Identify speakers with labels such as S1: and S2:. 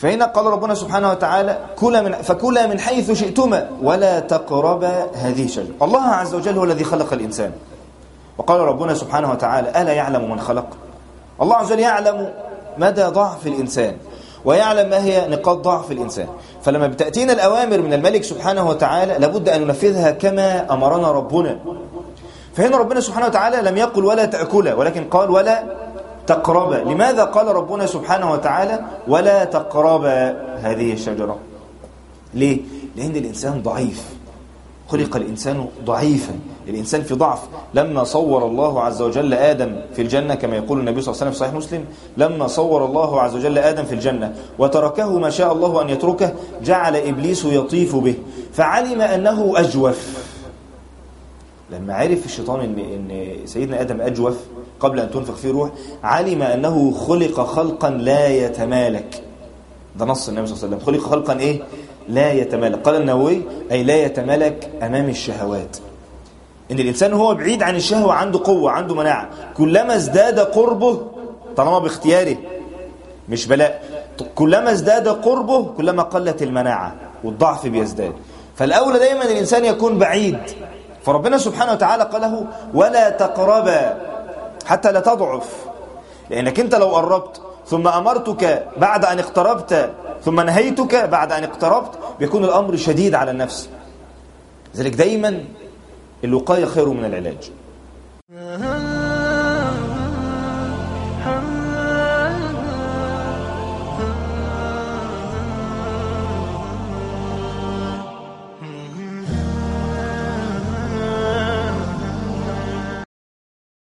S1: فهنا قال ربنا سبحانه وتعالى فكلا من حيث شئتما ولا تقربا هذه الشجرة. الله عز وجل هو الذي خلق الإنسان، وقال ربنا سبحانه وتعالى ألا يعلم من خلق؟ الله عز وجل يعلم مدى ضعف الإنسان ويعلم ما هي نقاط ضعف الإنسان، فلما بتأتينا الأوامر من الملك سبحانه وتعالى لابد أن ننفذها كما أمرنا ربنا. فهنا ربنا سبحانه وتعالى لم يقل ولا تأكلا، ولكن قال ولا تقربا. لماذا قال ربنا سبحانه وتعالى ولا تقربا هذه الشجرة؟ ليه؟ لأن الإنسان ضعيف، خلق الإنسان ضعيفا، الإنسان في ضعف. لما صور الله عز وجل آدم في الجنة كما يقول النبي صلى الله عليه وسلم في صحيح مسلم، لما صور الله عز وجل آدم في الجنة وتركه ما شاء الله أن يتركه جعل إبليس يطيف به فعلم أنه أجوف. لما عرف الشيطان إن سيدنا آدم أجوف قبل أن تنفخ فيه روح، علم أنه خلق خلقا لا يتمالك. ده نص النبي صلى الله عليه وسلم، خلق خلقا إيه؟ لا يتمالك. قال النووي أي لا يتمالك أمام الشهوات. إن الإنسان هو بعيد عن الشهوة عنده قوة، عنده مناعة. كلما ازداد قربه، طالما باختياره مش بلاء، كلما ازداد قربه كلما قلت المناعة والضعف بيزداد. فالأولى دايما الإنسان يكون بعيد. فربنا سبحانه وتعالى قاله ولا تقربا حتى لا تضعف، لأنك أنت لو قربت ثم أمرتك بعد أن اقتربت ثم نهيتك بعد أن اقتربت بيكون الأمر شديد على النفس. لذلك دايما الوقاية خير من العلاج.